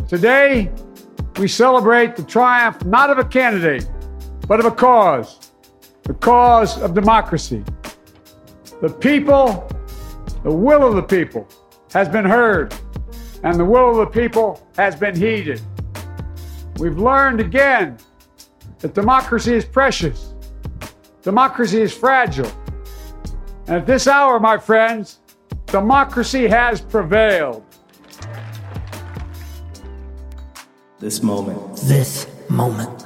Today, we celebrate the triumph not of a candidate, but of a cause, the cause of democracy. The people, the will of the people has been heard, and the will of the people has been heeded. We've learned again that democracy is precious, democracy is fragile. And at this hour, my friends, democracy has prevailed. This moment. This moment.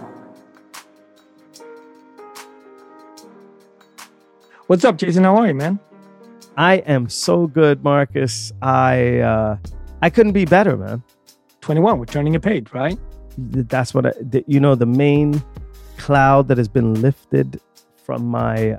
What's up, Jason? How are you, man? I am so good, Marcus. I couldn't be better, man. 21, we're turning a page, right? That's what the main cloud that has been lifted from my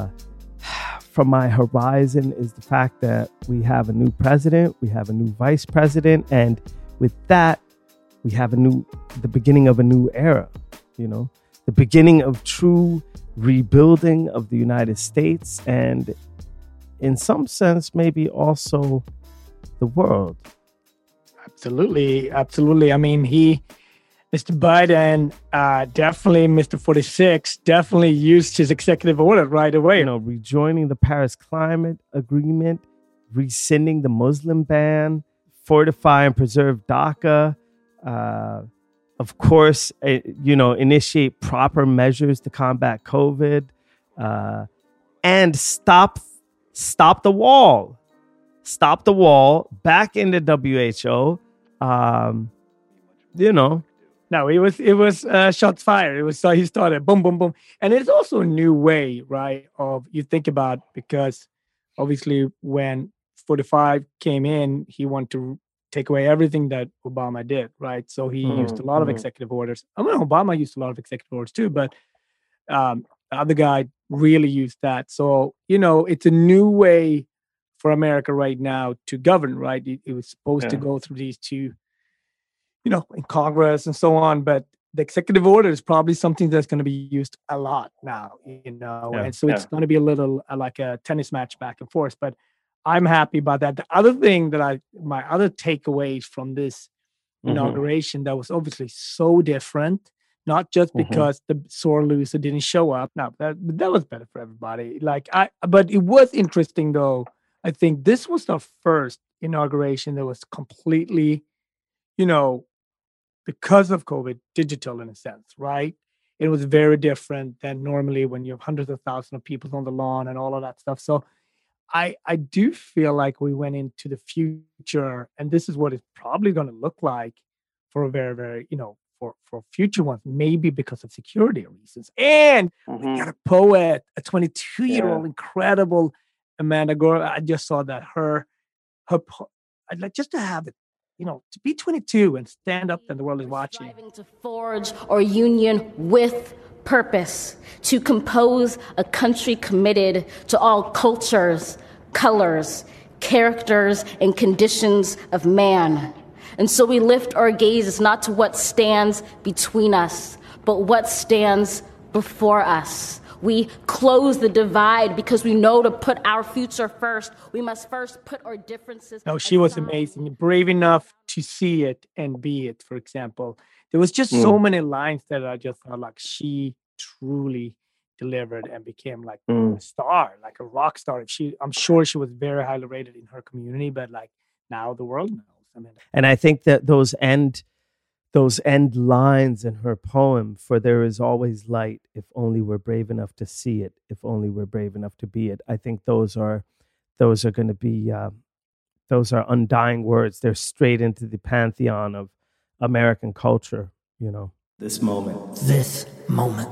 horizon is the fact that we have a new president, we have a new vice president, and with that, we have the beginning of a new era, the beginning of true rebuilding of the United States and in some sense, maybe also the world. Absolutely. I mean, Mr. Biden, definitely, Mr. 46, definitely used his executive order right away. Rejoining the Paris Climate Agreement, rescinding the Muslim ban, fortify and preserve DACA, of course, initiate proper measures to combat COVID, and stop the wall. Stop the wall, back into WHO, No, it was shots fired. It was he started boom, boom, boom, and it's also a new way, right? Of you think about because obviously when 45 came in, he wanted to take away everything that Obama did, right? So he used a lot of executive orders. I mean, Obama used a lot of executive orders too, but the other guy really used that. So it's a new way for America right now to govern, right? It was supposed to go through these two. In Congress and so on, but the executive order is probably something that's going to be used a lot now, and so it's going to be a little like a tennis match back and forth, but I'm happy about that. The other thing that my other takeaways from this inauguration that was obviously so different, not just because the sore loser didn't show up. No, that was better for everybody. But it was interesting though. I think this was the first inauguration that was completely, because of COVID, digital in a sense, right? It was very different than normally when you have hundreds of thousands of people on the lawn and all of that stuff. So I do feel like we went into the future, and this is what it's probably going to look like for a very, very, for future ones, maybe because of security reasons. And we got a poet, a 22-year-old, incredible Amanda Gore. I just saw that I'd like just to have it, to be 22 and stand up and the world is watching. Striving to forge our union with purpose, to compose a country committed to all cultures, colors, characters, and conditions of man. And so we lift our gazes not to what stands between us, but what stands before us. We close the divide because we know to put our future first, we must first put our differences. No, she was amazing. Brave enough to see it and be it, for example. There was just so many lines that I just felt like she truly delivered and became like a star, like a rock star. I'm sure she was very highly rated in her community, but like now the world knows. And I think that those end lines in her poem, for there is always light if only we're brave enough to see it, if only we're brave enough to be it. I think those are going to be those are undying words. They're straight into the pantheon of American culture, This moment. This moment.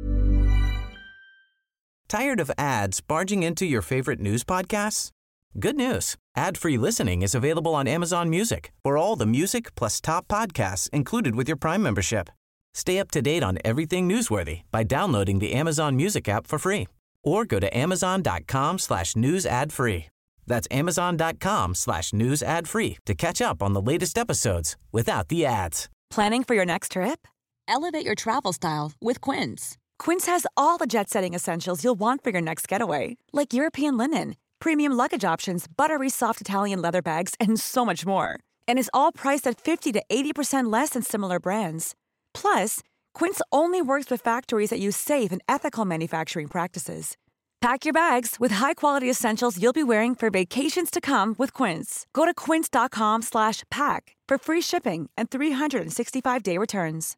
Tired of ads barging into your favorite news podcasts? Good news. Ad-free listening is available on Amazon Music for all the music plus top podcasts included with your Prime membership. Stay up to date on everything newsworthy by downloading the Amazon Music app for free or go to amazon.com/news ad free. That's amazon.com/news ad free to catch up on the latest episodes without the ads. Planning for your next trip? Elevate your travel style with Quince. Quince has all the jet-setting essentials you'll want for your next getaway, like European linen, premium luggage options, buttery soft Italian leather bags, and so much more. and is all priced at 50 to 80% less than similar brands. Plus, Quince only works with factories that use safe and ethical manufacturing practices. Pack your bags with high-quality essentials you'll be wearing for vacations to come with Quince. Go to quince.com/pack for free shipping and 365-day returns.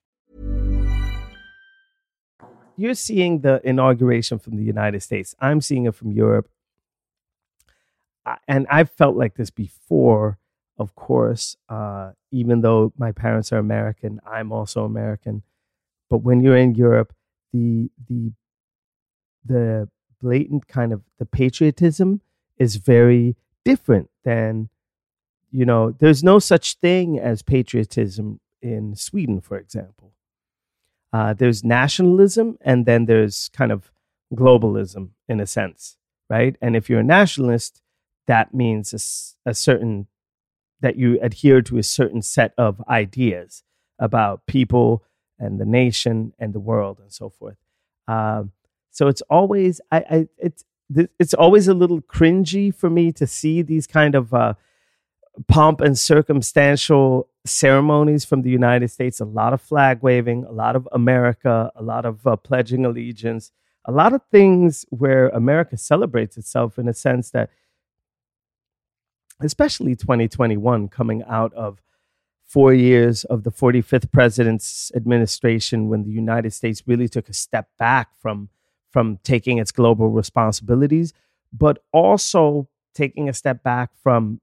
You're seeing the inauguration from the United States. I'm seeing it from Europe. And I've felt like this before, of course, even though my parents are American, I'm also American. But when you're in Europe, the blatant kind of the patriotism is very different than, there's no such thing as patriotism in Sweden, for example. There's nationalism, and then there's kind of globalism in a sense, right? And if you're a nationalist, that means a certain, that you adhere to a certain set of ideas about people and the nation and the world and so forth. So it's always, it's always a little cringy for me to see these kind of pomp and circumstantial ceremonies from the United States. A lot of flag waving, a lot of America, a lot of pledging allegiance, a lot of things where America celebrates itself in a sense that, especially 2021, coming out of 4 years of the 45th president's administration, when the United States really took a step back from taking its global responsibilities, but also taking a step back from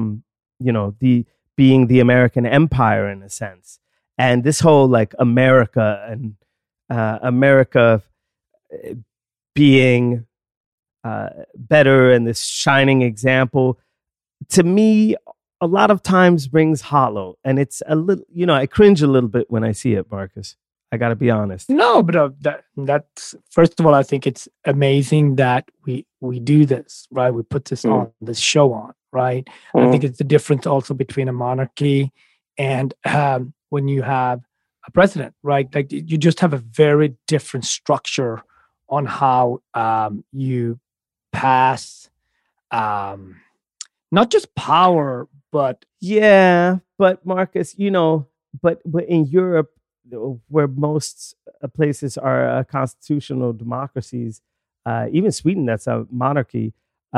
being the American empire in a sense. And this whole like America and America being better and this shining example, to me, a lot of times rings hollow. And it's a little, I cringe a little bit when I see it, Marcus. I got to be honest. No, but that's, first of all, I think it's amazing that we do this, right? We put this on, this show on, right? I think it's the difference also between a monarchy and when you have a president, right? Like you just have a very different structure on how you pass not just power, but... Yeah, but Marcus, but in Europe, where most places are constitutional democracies, even Sweden, that's a monarchy,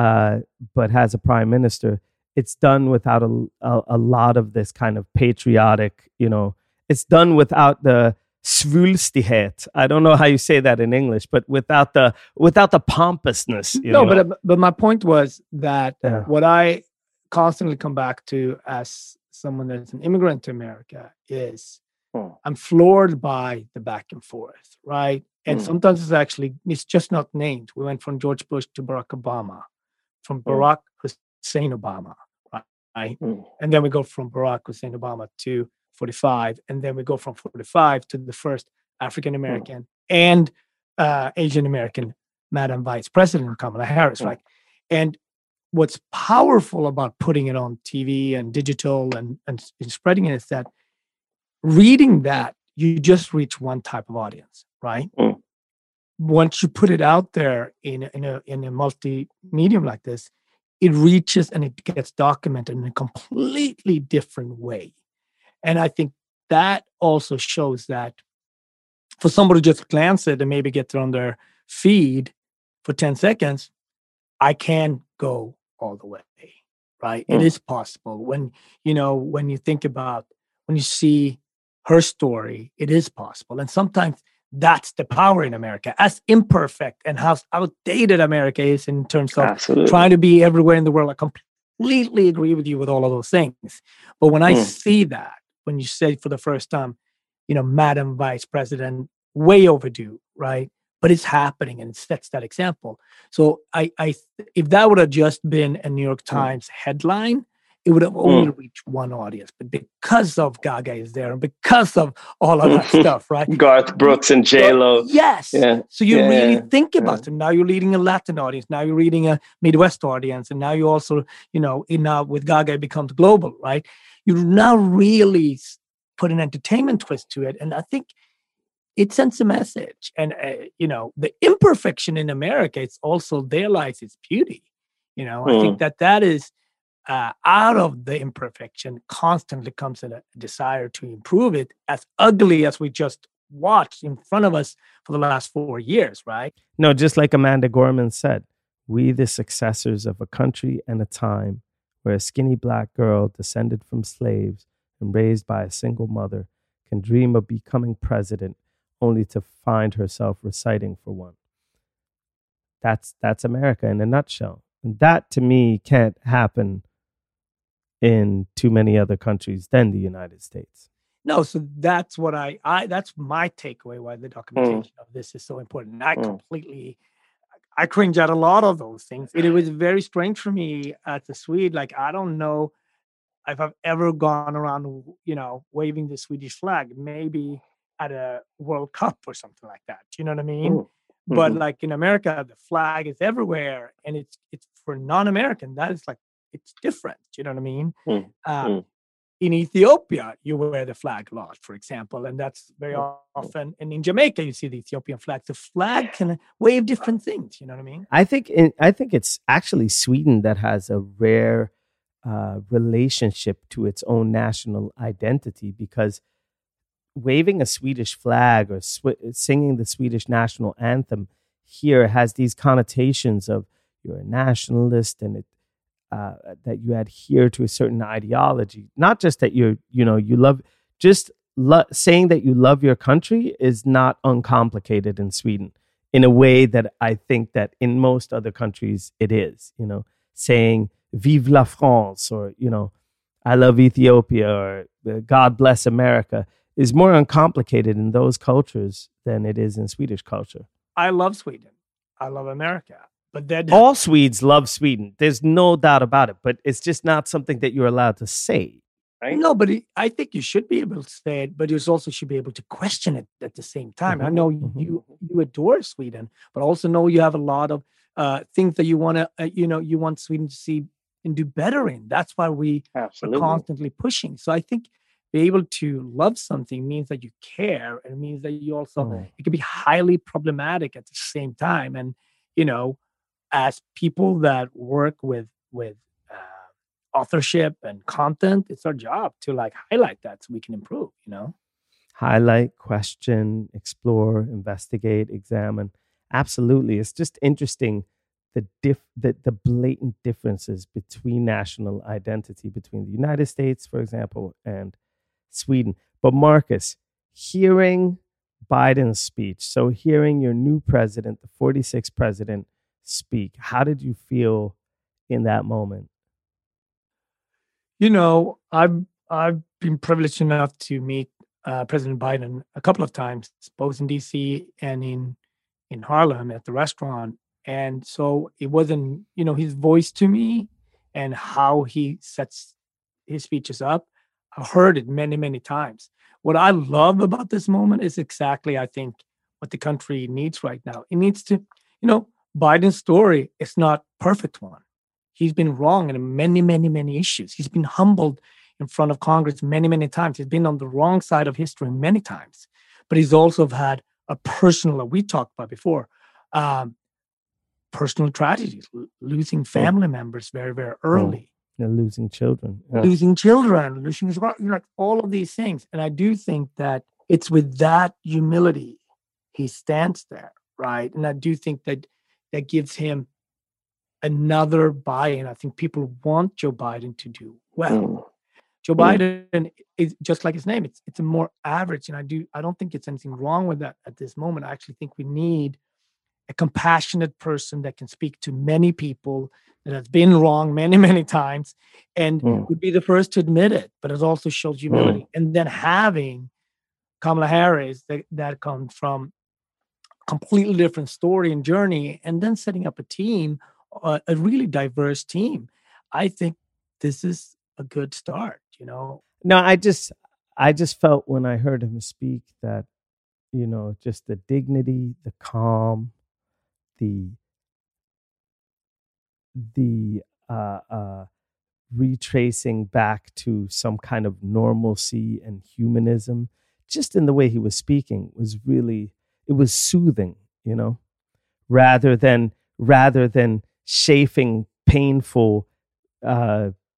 but has a prime minister, it's done without a lot of this kind of patriotic, it's done without the svulstighet. I don't know how you say that in English, but without the pompousness. But my point was that what I constantly come back to as someone that's an immigrant to America is I'm floored by the back and forth, right? And sometimes it's just not named. We went from George Bush to Barack Obama, from Barack Hussein Obama, right? And then we go from Barack Hussein Obama to 45, and then we go from 45 to the first African American and Asian American Madam Vice President Kamala Harris, right? And what's powerful about putting it on TV and digital and spreading it is that reading that, you just reach one type of audience, right? Once you put it out there in a multi-medium like this, it reaches and it gets documented in a completely different way. And I think that also shows that for somebody to just glance at it and maybe get it on their feed for 10 seconds, I can go all the way, right? It is possible. When you think about, when you see her story, it is possible. And sometimes that's the power in America, as imperfect and how outdated America is in terms of trying to be everywhere in the world. I completely agree with you with all of those things. But when I see that, when you say for the first time, Madam Vice President, way overdue, right? But it's happening and it sets that example. So I if that would have just been a New York Times headline, it would have only reached one audience. But because of Gaga is there and because of all of that stuff, right? Garth Brooks and J-Lo. Yes. Yeah. So you really think about them. Now you're leading a Latin audience. Now you're reading a Midwest audience. And now you also, now with Gaga, it becomes global, right? You now really put an entertainment twist to it. And I think it sends a message. And, the imperfection in America, it's also there lies its beauty. I think that is out of the imperfection constantly comes a desire to improve it, as ugly as we just watched in front of us for the last 4 years, right? No, just like Amanda Gorman said, we the successors of a country and a time where a skinny black girl descended from slaves and raised by a single mother can dream of becoming president only to find herself reciting for one. That's America in a nutshell. And that, to me, can't happen in too many other countries than the United States. No, so that's what I that's my takeaway why the documentation of this is so important. I cringe at a lot of those things. It was very strange for me as a Swede. Like, I don't know if I've ever gone around, waving the Swedish flag, maybe at a World Cup or something like that. Do you know what I mean? Mm-hmm. But like in America, the flag is everywhere, and it's for non-American. That is like, it's different. Do you know what I mean? Mm-hmm. In Ethiopia, you wear the flag a lot, for example, and that's very often. And in Jamaica, you see the Ethiopian flag. The flag can wave different things. You know what I mean? I think it's actually Sweden that has a rare relationship to its own national identity, because waving a Swedish flag or singing the Swedish national anthem here has these connotations of you're a nationalist and that you adhere to a certain ideology. Not just that you love, saying that you love your country is not uncomplicated in Sweden in a way that I think that in most other countries it is. Saying Vive la France, or I love Ethiopia, or God bless America is more uncomplicated in those cultures than it is in Swedish culture. I love Sweden. I love America. But then all Swedes love Sweden. There's no doubt about it. But it's just not something that you're allowed to say, right? No, but I think you should be able to say it, but you also should be able to question it at the same time. Mm-hmm. I know you adore Sweden, but also know you have a lot of things that you want to, you want Sweden to see and do better in. That's why we are constantly pushing. So I think be able to love something means that you care, and means that you also, it can be highly problematic at the same time. And, as people that work with authorship and content, it's our job to like highlight that so we can improve, Highlight, question, explore, investigate, examine. Absolutely. It's just interesting the blatant differences between national identity between the United States, for example, and Sweden. But Marcus, hearing Biden's speech, so hearing your new president, the 46th president, speak, how did you feel in that moment? I've been privileged enough to meet President Biden a couple of times, both in DC and in Harlem at the restaurant. And so it wasn't, his voice to me and how he sets his speeches up. I heard it many, many times. What I love about this moment is exactly, I think, what the country needs right now. It needs to, Biden's story is not a perfect one. He's been wrong in many, many, many issues. He's been humbled in front of Congress many, many times. He's been on the wrong side of history many times. But he's also had a personal, that we talked about before, personal tragedies, losing family members very, very early. Losing children. Losing children, losing his wife, all of these things. And I do think that it's with that humility he stands there, right? And I do think that gives him another buy-in. I think people want Joe Biden to do well. Joe Biden is just like his name. It's a more average, and I don't think it's anything wrong with that at this moment. I actually think we need a compassionate person that can speak to many people, that has been wrong many, many times, and would be the first to admit it, but it also shows humility. And then having Kamala Harris that comes from a completely different story and journey, and then setting up a team, a really diverse team. I think this is a good start, No, I just felt when I heard him speak that, just the dignity, the calm, the retracing back to some kind of normalcy and humanism, just in the way he was speaking, was really, it was soothing, rather than chafing painful,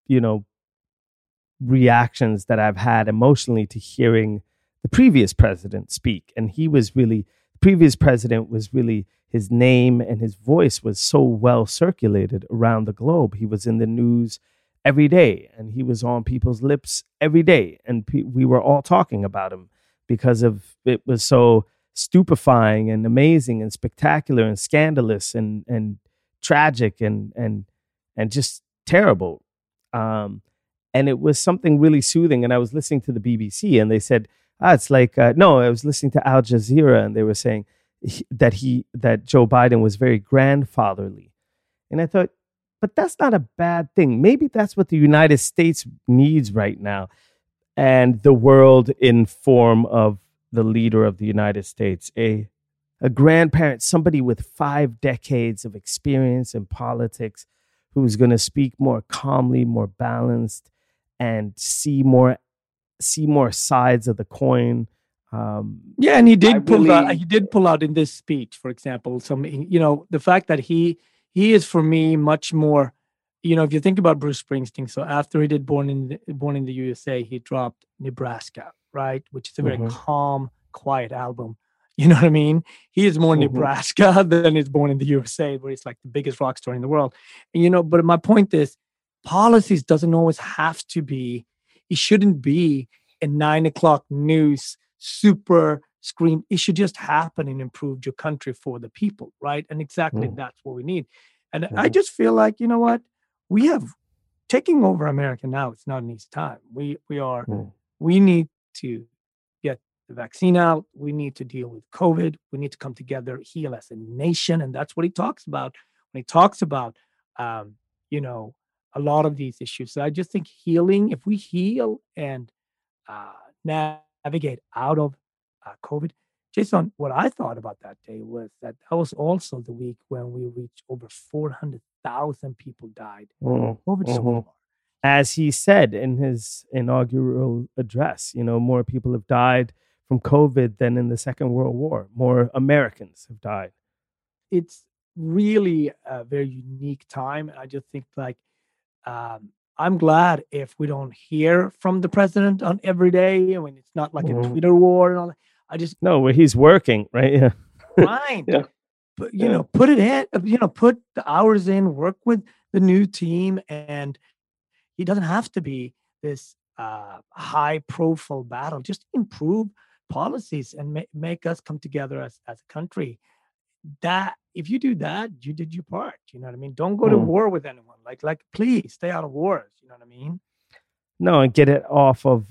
reactions that I've had emotionally to hearing the previous president speak. And the previous president was really, his name and his voice was so well circulated around the globe. He was in the news every day, and he was on people's lips every day. And we were all talking about him because of it was so stupefying and amazing and spectacular and scandalous and tragic and just terrible. And it was something really soothing. And I was listening to the BBC, and they said, it's like, no, I was listening to Al Jazeera, and they were saying that Joe Biden was very grandfatherly. And I thought, but that's not a bad thing. Maybe that's what the United States needs right now. And the world in form of the leader of the United States, a grandparent, somebody with 5 decades of experience in politics, who's going to speak more calmly, more balanced, and see more sides of the coin. Yeah, and he did pull out in this speech, for example, some, the fact that he is, for me, much more, if you think about Bruce Springsteen. So after he did Born in the USA, he dropped Nebraska, right, which is a very calm, quiet album. You know what I mean? He is more Nebraska than is Born in the USA, where he's like the biggest rock star in the world. And, but my point is, policies doesn't always have to be, it shouldn't be a 9:00 news super scream. It should just happen and improve your country for the people, right? And exactly that's what we need. And I just feel like, you know what? We have taking over America now. It's not an easy time. We need to get the vaccine out. We need to deal with COVID. We need to come together, heal as a nation. And that's what he talks about when he talks about, a lot of these issues. So I just think healing, if we heal and navigate out of COVID. Jason, what I thought about that day was that was also the week when we reached over 400,000 people died. COVID so far. As he said in his inaugural address, more people have died from COVID than in the Second World War. More Americans have died. It's really a very unique time. I just think I'm glad if we don't hear from the president on every day, when it's not like a Twitter war and all that. Where he's working, right? Yeah. Fine. Yeah. But, put it in, put the hours in, work with the new team. And he doesn't have to be this high profile battle. Just improve policies and make us come together as a country. That if you do that, you did your part. You know what I mean? Don't go to war with anyone. Like please stay out of wars. You know what I mean? No, and get it off of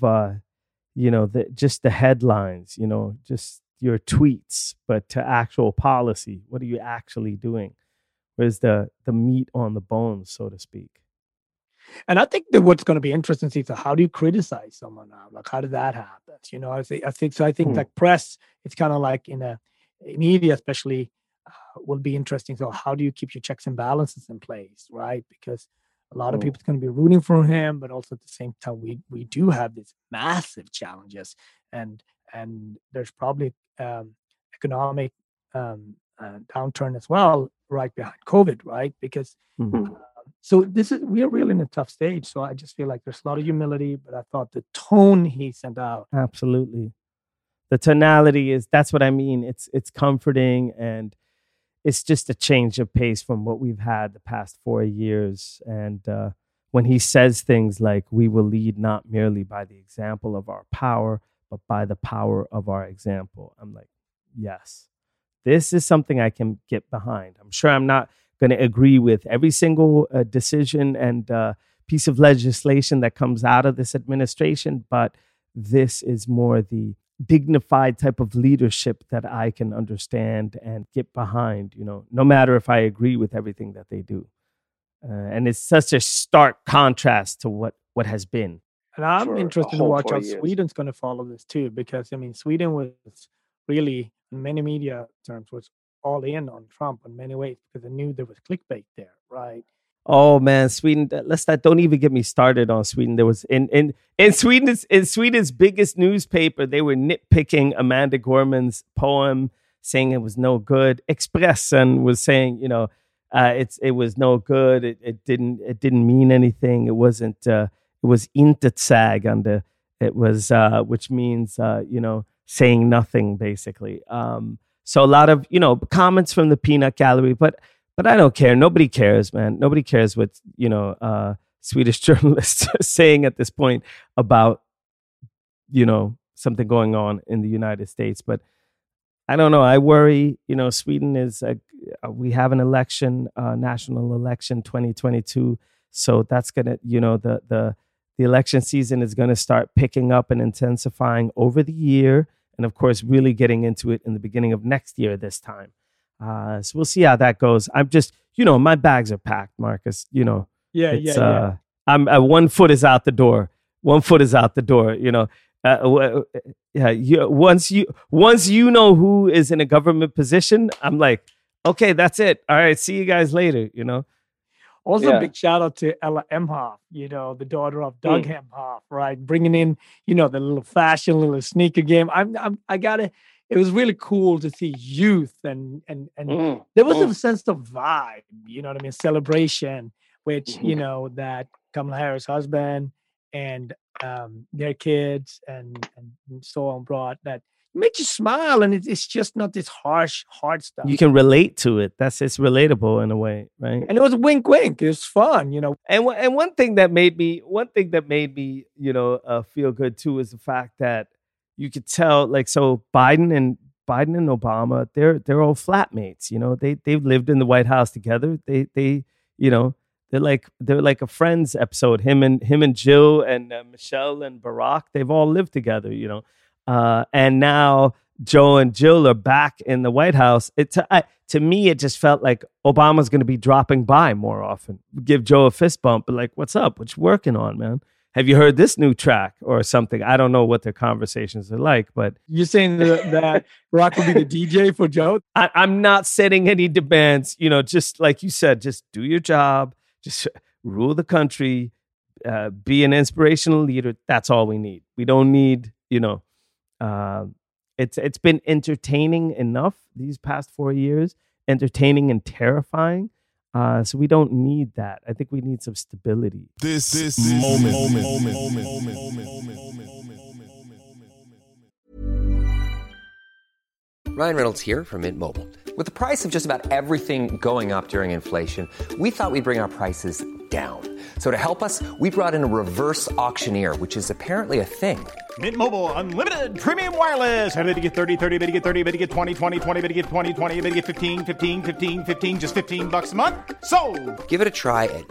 just the headlines, just your tweets, but to actual policy. What are you actually doing? Where's the meat on the bones, so to speak? And I think that what's going to be interesting is how do you criticize someone now? Like, how did that happen? I think like press, it's kind of like in media, especially, will be interesting. So how do you keep your checks and balances in place, right? Because a lot of people are going to be rooting for him, but also at the same time, we do have these massive challenges, and there's probably economic downturn as well, right behind COVID, right? Because so we are really in a tough stage. So I just feel like there's a lot of humility, but I thought the tone he sent out, absolutely, the tonality that's what I mean. It's comforting, and it's just a change of pace from what we've had the past 4 years. And when he says things like, we will lead not merely by the example of our power, but by the power of our example, I'm like, yes, this is something I can get behind. I'm sure I'm not going to agree with every single decision and piece of legislation that comes out of this administration, but this is more the dignified type of leadership that I can understand and get behind, no matter if I agree with everything that they do. And it's such a stark contrast to what has been. And I'm interested to watch how Sweden's going to follow this too, because Sweden was really, in many media terms, was all in on Trump in many ways because they knew there was clickbait there, right? Oh man, Sweden! Don't even get me started on Sweden. There was in Sweden's biggest newspaper, they were nitpicking Amanda Gorman's poem, saying it was no good. Expressen was saying, It was no good. It didn't mean anything. It wasn't. It was intetsägande. It was which means saying nothing basically. So a lot of comments from the peanut gallery, but I don't care. Nobody cares, man. Nobody cares what Swedish journalists are saying at this point about something going on in the United States. But I don't know. I worry. Sweden is we have an election, national election, 2022. So that's gonna the election season is going to start picking up and intensifying over the year. And of course, really getting into it in the beginning of next year this time. So we'll see how that goes. I'm just, my bags are packed, Marcus. Yeah. I'm 1 foot is out the door. 1 foot is out the door. Once you know who is in a government position, I'm like, okay, that's it. All right, see you guys later. Also, a big shout out to Ella Emhoff, the daughter of Doug Emhoff, right? Bringing in, the little fashion, little sneaker game. It was really cool to see youth and there was a sense of vibe, celebration, which, that Kamala Harris' husband and their kids and so on brought that makes you smile, and it's just not this harsh, hard stuff. You can relate to it. It's relatable in a way, right? And it was wink, wink. It was fun, And one thing that made me, feel good too is the fact that you could tell, so Biden and Obama, they're all flatmates. They've lived in the White House together. They're like a Friends episode. Him and Jill and Michelle and Barack, they've all lived together. And now Joe and Jill are back in the White House. To me, it just felt like Obama's going to be dropping by more often. Give Joe a fist bump, but like, what's up? What you working on, man? Have you heard this new track or something? I don't know what their conversations are like, but... You're saying that Barack will be the DJ for Joe? I'm not setting any demands. Just like you said, just do your job. Just rule the country. Be an inspirational leader. That's all we need. We don't need, it's been entertaining enough these past 4 years, entertaining and terrifying. So we don't need that. I think we need some stability. This moment. Ryan Reynolds here from Mint Mobile. With the price of just about everything going up during inflation, we thought we'd bring our prices down. So to help us, we brought in a reverse auctioneer, which is apparently a thing. Mint Mobile Unlimited Premium Wireless. How to get 30, 30, bit to get 30, bit to get 20, 20, 20, bit to get 20, 20, bit to get 15, 15, 15, 15, just $15 a month? Sold! Give it a try at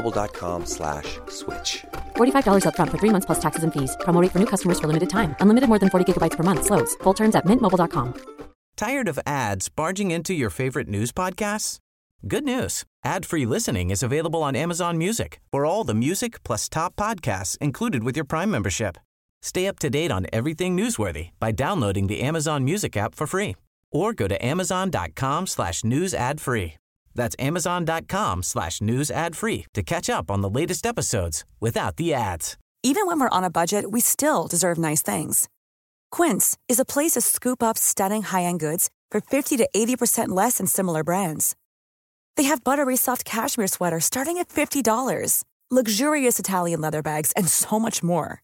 mintmobile.com/switch. $45 up front for 3 months plus taxes and fees. Promo rate for new customers for limited time. Unlimited more than 40 gigabytes per month. Slows full terms at mintmobile.com. Tired of ads barging into your favorite news podcasts? Good news. Ad-free listening is available on Amazon Music for all the music plus top podcasts included with your Prime membership. Stay up to date on everything newsworthy by downloading the Amazon Music app for free or go to amazon.com/news ad free. That's amazon.com/news ad free to catch up on the latest episodes without the ads. Even when we're on a budget, we still deserve nice things. Quince is a place to scoop up stunning high-end goods for 50 to 80% less than similar brands. They have buttery soft cashmere sweaters starting at $50, luxurious Italian leather bags, and so much more.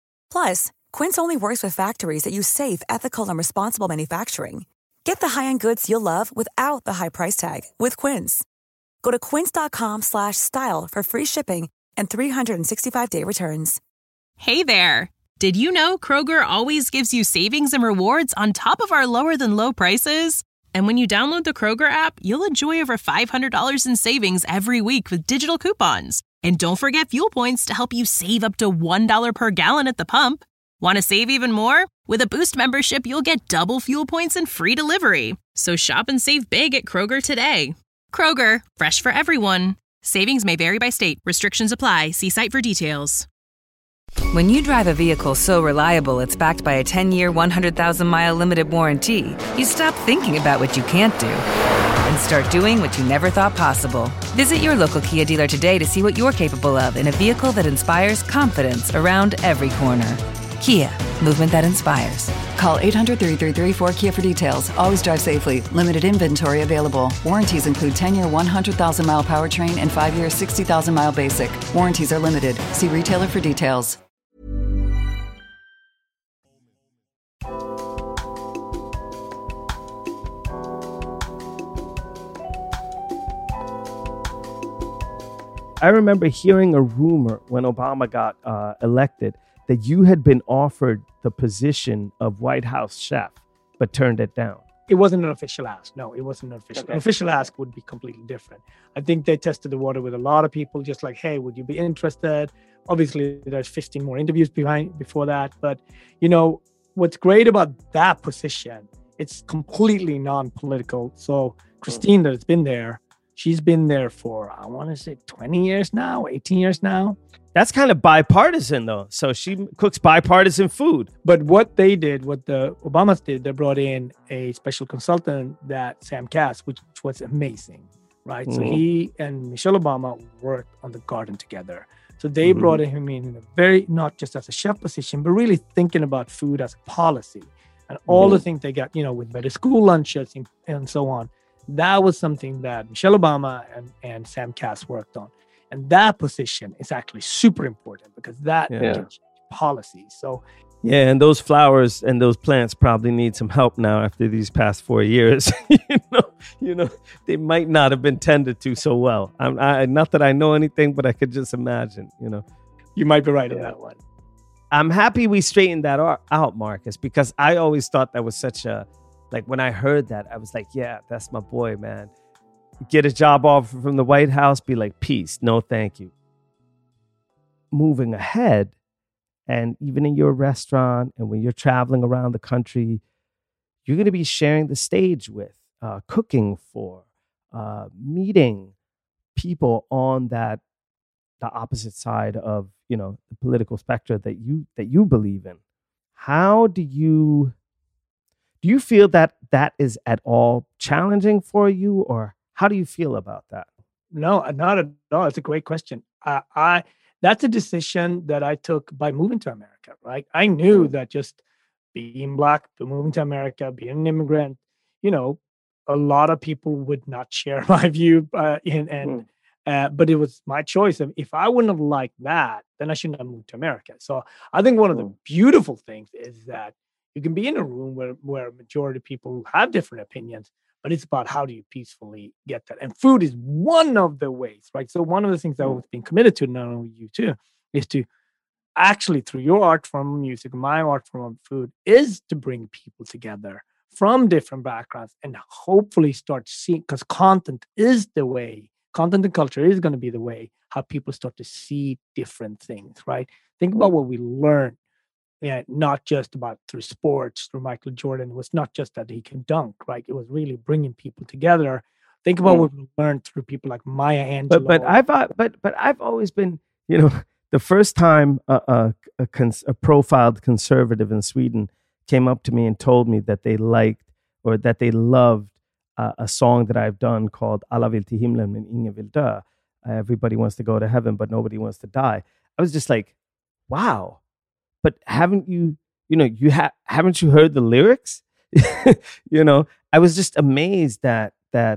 Plus, Quince only works with factories that use safe, ethical, and responsible manufacturing. Get the high-end goods you'll love without the high price tag with Quince. Go to quince.com/style for free shipping and 365-day returns. Hey there. Did you know Kroger always gives you savings and rewards on top of our lower than low prices? And when you download the Kroger app, you'll enjoy over $500 in savings every week with digital coupons. And don't forget fuel points to help you save up to $1 per gallon at the pump. Want to save even more? With a Boost membership, you'll get double fuel points and free delivery. So shop and save big at Kroger today. Kroger, fresh for everyone. Savings may vary by state. Restrictions apply. See site for details. When you drive a vehicle so reliable it's backed by a 10-year, 100,000-mile limited warranty, you stop thinking about what you can't do and start doing what you never thought possible. Visit your local Kia dealer today to see what you're capable of in a vehicle that inspires confidence around every corner. Kia, movement that inspires. Call 800-333-4KIA for details. Always drive safely. Limited inventory available. Warranties include 10-year 100,000-mile powertrain and 5-year 60,000-mile basic. Warranties are limited. See retailer for details. I remember hearing a rumor when Obama got elected that you had been offered the position of White House chef, but turned it down. It wasn't an official ask. No, it wasn't an official. Okay. An official ask would be completely different. I think they tested the water with a lot of people, just like, hey, would you be interested? Obviously, there's 15 more interviews before that. But, you know, what's great about that position, it's completely non-political. So Christine, that's been there, she's been there for, I want to say 20 years now, 18 years now. That's kind of bipartisan, though. So she cooks bipartisan food. But what they did, what the Obamas did, they brought in a special consultant, that Sam Kass, which was amazing, right? So he and Michelle Obama worked on the garden together. So they brought him in a very, not just as a chef position, but really thinking about food as a policy. And all the things they got, you know, with better school lunches and so on. That was something that Michelle Obama and Sam Kass worked on. And that position is actually super important because that can change policy. So, yeah, and those flowers and those plants probably need some help now after these past 4 years. you know, they might not have been tended to so well. Not that I know anything, but I could just imagine. You know, you might be right on that one. I'm happy we straightened that out, Marcus, because I always thought that was such a, like, when I heard that, I was like, yeah, that's my boy, man. Get a job offer from the White House, be like, peace, no thank you. Moving ahead, and even in your restaurant and when you're traveling around the country, you're going to be sharing the stage with, cooking for, meeting people on the opposite side of, you know, the political spectrum that you believe in. How do you feel that is at all challenging for you, or how do you feel about that? No, not at all. It's a great question. That's a decision that I took by moving to America, right? I knew that just being Black, moving to America, being an immigrant, you know, a lot of people would not share my view, but it was my choice. If I wouldn't have liked that, then I shouldn't have moved to America. So I think one of the beautiful things is that you can be in a room where a majority of people have different opinions, but it's about how do you peacefully get that. And food is one of the ways, right? So one of the things that I've been committed to, not only you too, is to actually, through your art form of music, my art form of food, is to bring people together from different backgrounds and hopefully start seeing, because content is the way, content and culture is going to be the way how people start to see different things, right? Think about what we learned. Yeah, not just about through sports, through Michael Jordan. It was not just that he can dunk, right? It was really bringing people together. Think about what we learned through people like Maya Angelou. But I've always been, you know, the first time a profiled conservative in Sweden came up to me and told me that they liked or that they loved a song that I've done called Alla vill till himlen men ingen vill dö. Everybody wants to go to heaven, but nobody wants to die. I was just like, wow. But haven't you haven't you heard the lyrics? You know, I was just amazed that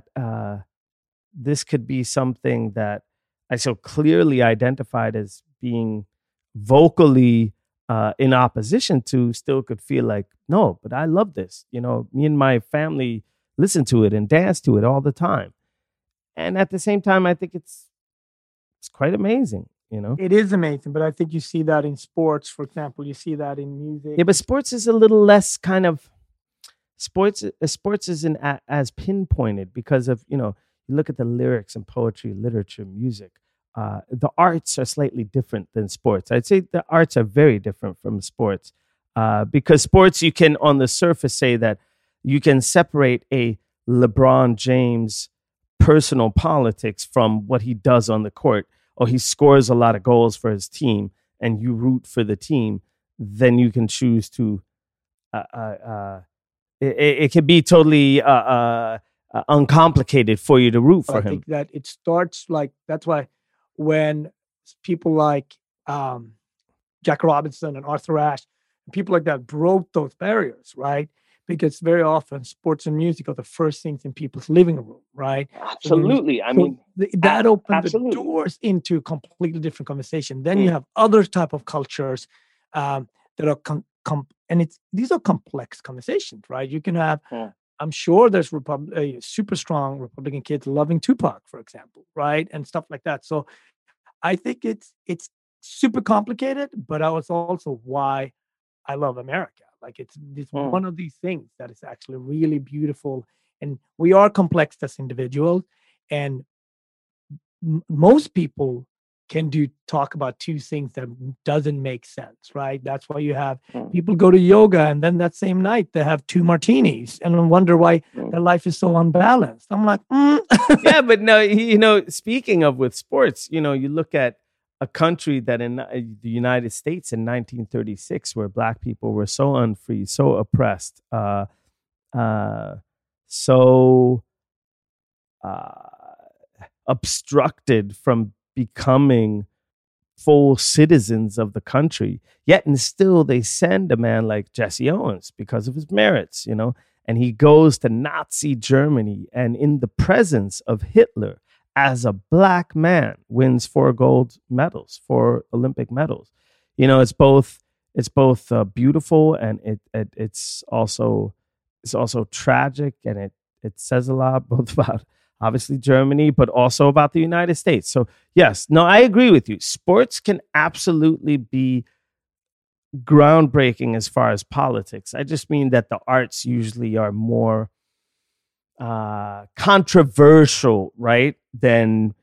this could be something that I so clearly identified as being vocally in opposition to still could feel like, no, but I love this. You know, me and my family listen to it and dance to it all the time. And at the same time, I think it's quite amazing. You know, it is amazing, but I think you see that in sports, for example. You see that in music. Yeah, but sports is a little less kind of sports isn't as pinpointed because of, you know, you look at the lyrics and poetry, literature, music. The arts are slightly different than sports. I'd say the arts are very different from sports because sports, you can on the surface say that you can separate a LeBron James personal politics from what he does on the court. Or he scores a lot of goals for his team and you root for the team, then you can choose to, it can be totally uncomplicated for you to root for him. I think that it starts like, that's why when people like Jack Robinson and Arthur Ashe, People like that broke those barriers, right? Because very often sports and music are the first things in people's living room, right? Absolutely. That opened absolutely. the doors into a completely different conversation. Then you have other type of cultures that are these are complex conversations, right? You can have, I'm sure there's super strong Republican kids loving Tupac, for example, right? And stuff like that. So I think it's super complicated, but that was also why I love America. Like it's one of these things that is actually really beautiful, and we are complex as individuals, and most people can talk about two things that doesn't make sense, right? That's why you have people go to yoga, and then that same night they have 2 martinis and wonder why their life is so unbalanced. I'm like, yeah, but no, speaking of with sports, you look at a country that in the United States in 1936, where Black people were so unfree, so oppressed, so obstructed from becoming full citizens of the country, yet and still they send a man like Jesse Owens because of his merits, and he goes to Nazi Germany, and in the presence of Hitler, as a Black man, wins 4 gold medals, 4 Olympic medals. It's both beautiful, and it's also tragic, and it says a lot both about obviously Germany, but also about the United States. So yes, no, I agree with you. Sports can absolutely be groundbreaking as far as politics. I just mean that the arts usually are more controversial, right? Then,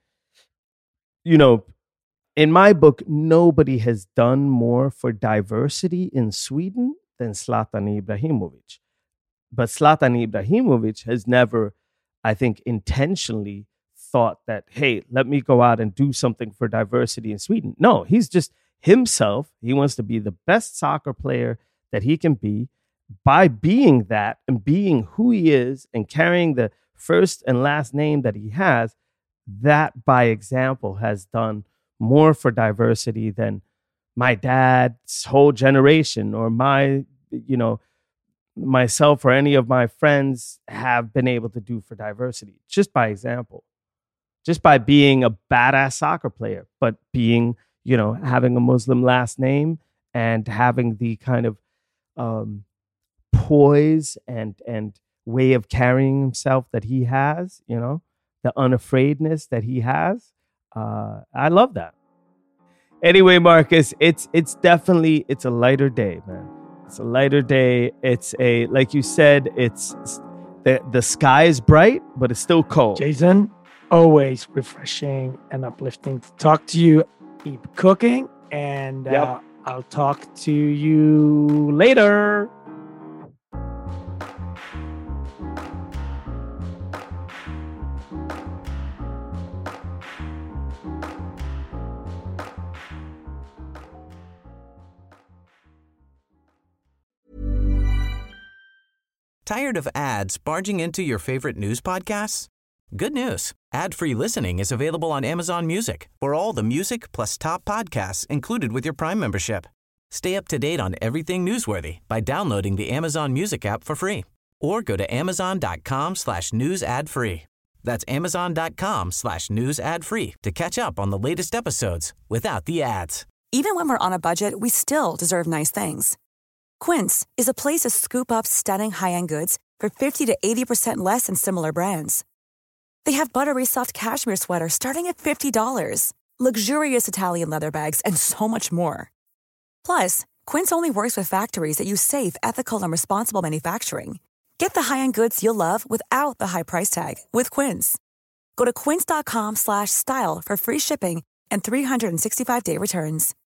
in my book, nobody has done more for diversity in Sweden than Zlatan Ibrahimovic. But Zlatan Ibrahimovic has never, I think, intentionally thought that, hey, let me go out and do something for diversity in Sweden. No, he's just himself. He wants to be the best soccer player that he can be. By being that and being who he is and carrying the first and last name that he has, that by example has done more for diversity than my dad's whole generation or myself or any of my friends have been able to do for diversity, just by example, just by being a badass soccer player, but being, having a Muslim last name and having the kind of poise and way of carrying himself that he has, the unafraidness that he has. I love that. Anyway, Marcus, it's definitely, it's a lighter day, man. It's a lighter day. It's like you said, it's the sky is bright, but it's still cold. Jason, always refreshing and uplifting to talk to you. Keep cooking, and I'll talk to you later. Tired of ads barging into your favorite news podcasts? Good news. Ad-free listening is available on Amazon Music for all the music plus top podcasts included with your Prime membership. Stay up to date on everything newsworthy by downloading the Amazon Music app for free or go to amazon.com/news ad free. That's amazon.com/news ad free to catch up on the latest episodes without the ads. Even when we're on a budget, we still deserve nice things. Quince is a place to scoop up stunning high-end goods for 50 to 80% less than similar brands. They have buttery soft cashmere sweaters starting at $50, luxurious Italian leather bags, and so much more. Plus, Quince only works with factories that use safe, ethical, and responsible manufacturing. Get the high-end goods you'll love without the high price tag with Quince. Go to quince.com/style for free shipping and 365-day returns.